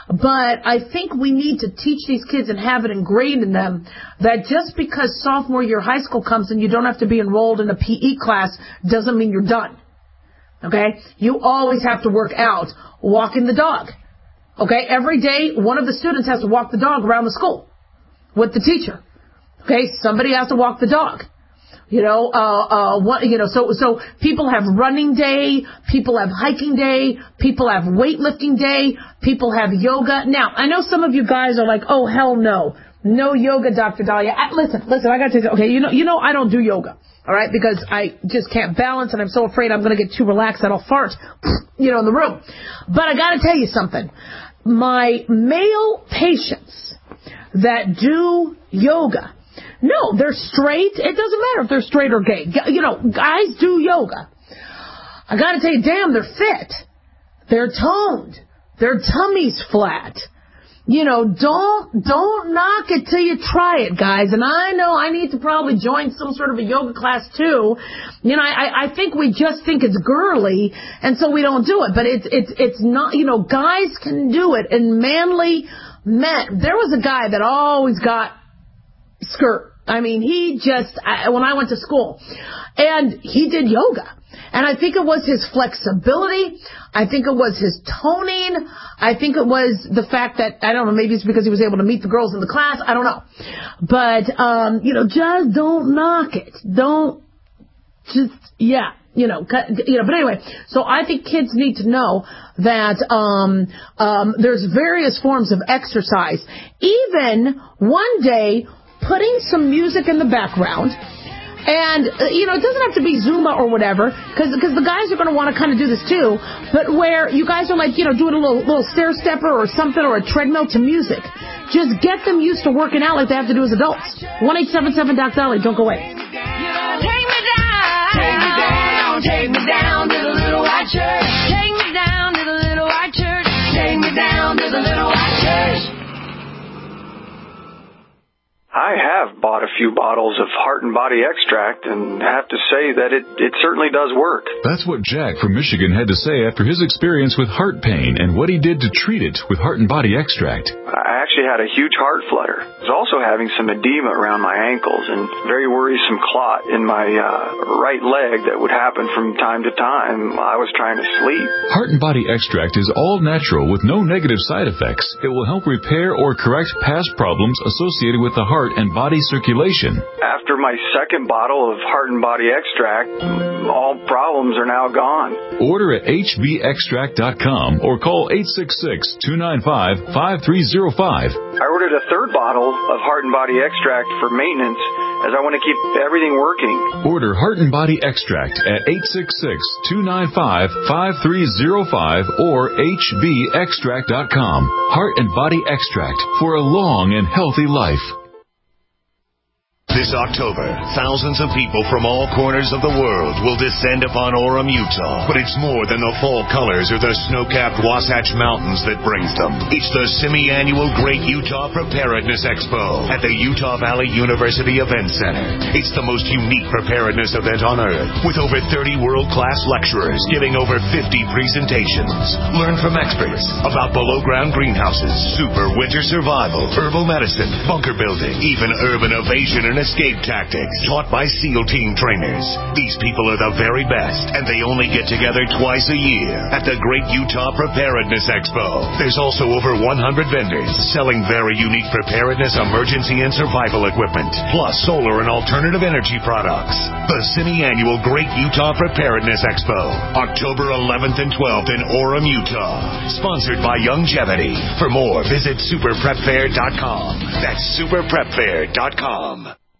But I think we need to teach these kids and have it ingrained in them that just because sophomore year high school comes and you don't have to be enrolled in a P E class doesn't mean you're done. Okay? You always have to work out walking the dog. Okay? Every day, one of the students has to walk the dog around the school with the teacher. Okay, somebody has to walk the dog. You know, uh, uh, what, you know, so, so people have running day, people have hiking day, people have weightlifting day, people have yoga. Now, I know some of you guys are like, oh, hell no. No yoga, Doctor Dahlia. I, listen, listen, I gotta tell you, okay, you know, you know I don't do yoga. All right, because I just can't balance and I'm so afraid I'm going to get too relaxed that I'll fart, you know, in the room. But I gotta tell you something. My male patients that do yoga, no, they're straight. It doesn't matter if they're straight or gay. You know, guys do yoga. I gotta tell you, damn, they're fit. They're toned. Their tummy's flat. You know, don't, don't knock it till you try it, guys. And I know I need to probably join some sort of a yoga class too. You know, I, I think we just think it's girly and so we don't do it. But it's, it's, it's not, you know, guys can do it and manly men. There was a guy that always got skirt. I mean, he just, I, when I went to school, and he did yoga. And I think it was his flexibility. I think it was his toning. I think it was the fact that, I don't know, maybe it's because he was able to meet the girls in the class. I don't know. But, um, you know, just don't knock it. Don't just, yeah, you know, you know, but anyway, so I think kids need to know that, um, um, there's various forms of exercise. Even one day, putting some music in the background, and, uh, you know, it doesn't have to be Zumba or whatever, because the guys are going to want to kind of do this too, but where you guys are like, you know, doing a little, little stair stepper or something or a treadmill to music. Just get them used to working out like they have to do as adults. one eight seven seven Doc Dolly, don't go away. Take me down, take me down, take me down to the little white church. Take me down to the little white church. Take me down to the little white church. I have bought a few bottles of Heart and Body Extract and have to say that it, it certainly does work. That's what Jack from Michigan had to say after his experience with heart pain and what he did to treat it with Heart and Body Extract. I actually had a huge heart flutter. I was also having some edema around my ankles and very worrisome clot in my uh, right leg that would happen from time to time while I was trying to sleep. Heart and Body Extract is all natural with no negative side effects. It will help repair or correct past problems associated with the heart and body circulation. After my second bottle of Heart and Body Extract, all problems are now gone. Order at H B extract dot com or call eight six six, two nine five, five three zero five. I ordered a third bottle of Heart and Body Extract for maintenance as I want to keep everything working. Order Heart and Body Extract at eight six six, two nine five, five three zero five or H B extract dot com. Heart and Body Extract for a long and healthy life. This October, thousands of people from all corners of the world will descend upon Orem, Utah. But it's more than the fall colors or the snow-capped Wasatch Mountains that brings them. It's the semi-annual Great Utah Preparedness Expo at the Utah Valley University Event Center. It's the most unique preparedness event on earth, with over thirty world-class lecturers giving over fifty presentations. Learn from experts about below-ground greenhouses, super winter survival, herbal medicine, bunker building, even urban evasion and escape tactics, taught by SEAL team trainers. These people are the very best, and they only get together twice a year at the Great Utah Preparedness Expo. There's also over one hundred vendors selling very unique preparedness, emergency, and survival equipment, plus solar and alternative energy products. The semi-annual Great Utah Preparedness Expo, October eleventh and twelfth in Orem, Utah. Sponsored by Youngevity. For more, visit super prep fair dot com. That's super prep fair dot com.